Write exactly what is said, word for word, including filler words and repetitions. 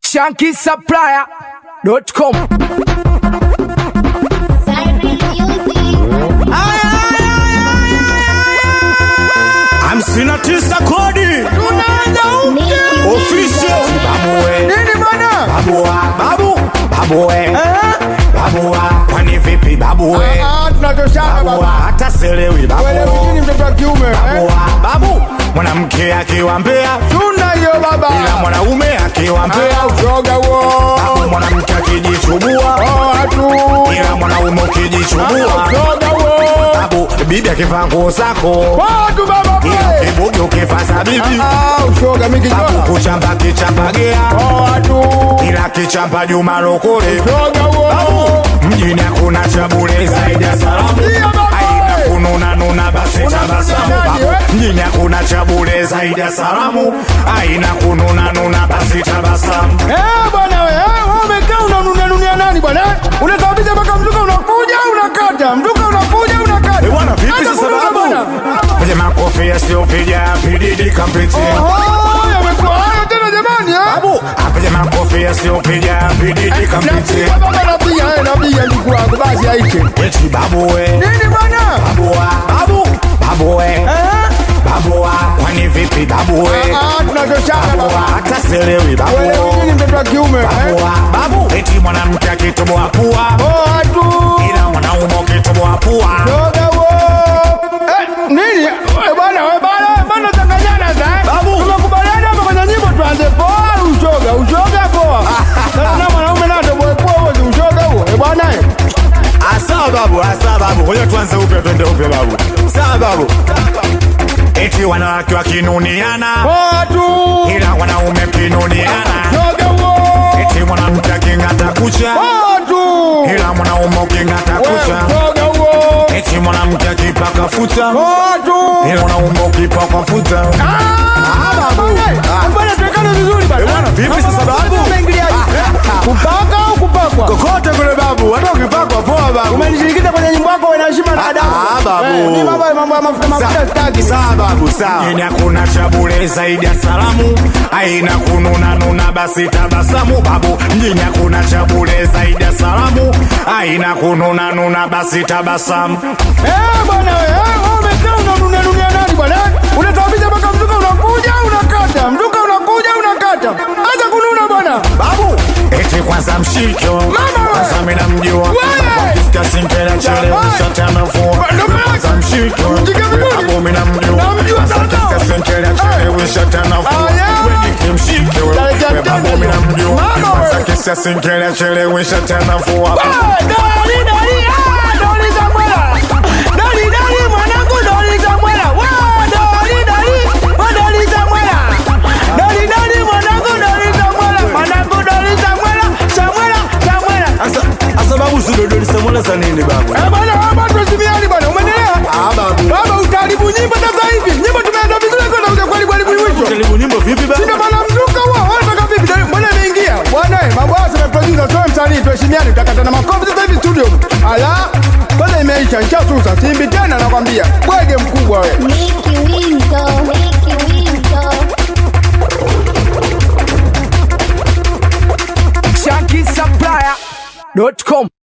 Shanky Supplier dot com. hamsini na tisa kodi official babu we Nini bwana? babu wa babu babu we babu wa kwani vipi babu we Ah, tunatoshana babu wa baba. hata selewi babu Wewe mjini mtoto wa kiume. babu wa babu mwanamke akiwa mbea Tuna hiyo baba. ila mwanaume akiwa mbea Ah, ushoga huo. babu mwanamke akijichubua Oh, hatu. ila mwanaume ukijichubua Ushoga huo. babu bibi akivaa nguo zako Watu baba. ila kibugi ukivaa bibi Ah, ushoga mingi babu jona. kuchamba kichambagea Oh, hatu. ila kichamba Juma Lokole Ushoga huo. mjini hakuna cha bure zaidi ya salamu Ndio baba. haina kununa nuna basi tabasamu nani, babu eh? mjini hakuna cha bure zaidi ya salamu haina kununa nuna basi tabasamu Eh, bwana wewe, wewe umekaa unanunia nunia nani bwana? Unasababisha mpaka mzuka unakuja unakata. Mzuka unakuja unakata. Eh, bwana, vipi Hata sasa kunuka babu? bwana. kwenye makofi yasiyopiga pididi kampitia Oh, yamekuwa hayo tena jamani eh? babu apige makofi yasiyopiga pididi kampitia Napiga baba napiga, eh, napiga ndugu wangu basi aishe. eti babu we Nini bwana? babu wa babu babu we Eh? babu wa kwani vipi babu we Ah, tunatoshana babu wa baba. hata selewi babu Wewe mjini mtoto wa kiume eh? babu wa babu eti mwanamke akitoboa pua Oh, hatu. ila mwanaume ukitoboa pua Shoga huo. Eh, nini? Eh, bwana wewe bwana, bwana tanganyana sasa. Babu. Tumekubaliana hapa kwenye nyimbo tuanze poa ushoga, ushoga poa. Sasa na mwanaume na ndio poa huo si ushoga huo. Eh bwana eh. sawa babu sawa babu ngoja tuanze upya twende upya babu sawa babu eti wanawake wakinuniana Poa tu. ila wanaume kinuniana Shoga huo. eti mwanamke aking'ata kucha Poa tu. ila mwanaume uking'ata Wewe kucha shoga huo. eti mwanamke akipaka futa Poa tu. ila mwanaume ukipaka futa Ah, babu. Mbona tuwekane vizuri bwana? Eh, bwana, vipi sasa babu? Umeingiliaje? Kupaka au kupakwa? kokote kule babu hata ukipakwa poa babu Umenishirikisha kwenye nyimbo yako ina heshima na adabu. Ah, babu. Eh, ni mambo ya mambo ya mafuta mafuta sitaki. sawa babu sawa mjini hakuna cha bure zaidi ya salamu haina kununa nuna basi tabasamu babu mjini hakuna cha bure zaidi ya salamu haina kununa nuna basi tabasamu Eh, bwana wewe, wewe umekaa unanunia nunia nani bwana? Unasababisha mpaka mzuka unakuja unakata. Mzuka unakuja unakata. Acha kununa bwana. babu eti kwanza mshiko Mama! kwanza mimi namjua Wewe! kisika sinkela chele Jamani! shati amefua Ndio kwanza mshiko Mjike vizuri. babu mimi namjua Namjua kwanza sana. kisika sinkela chele shati amefua Ah, yeah. wewe nikimshike wewe Dale, wewe babu mimi jana. namjua Mama, kwanza wewe. kisika sinkela chele shati amefua Ah, doli doli, ah, doli za mwela. Doli doli mwanangu doli za mwela. Wa, doli doli, wa doli za mwela. Doli doli mwanangu doli za mwela. Mwanangu doli za mwela. Za mwela, za mwela. asa asa babu sidodoli samona za nini babu Eh, bwana, hapa tusimamiani bwana. Umeelewa? ah babu Baba utaharibu nyimbo sasa hivi. Nyimbo tumeanza vizuri kwa na kuharibu haribu mwisho. karibu nyimbo vipi babu Sina maana mzuka huo. Wewe unataka vipi? Dai, mbona imeingia? Bwana, eh, mambo haya sema producer toa msanii tuheshimiane tutakatana makofi sasa hivi studio. Ala. Kwanza imeisha, nishasusa. Simbi tena nakwambia. Bwege mkubwa wewe. Nicky Winzo, Nicky Winzo. Shanky Supplier dot com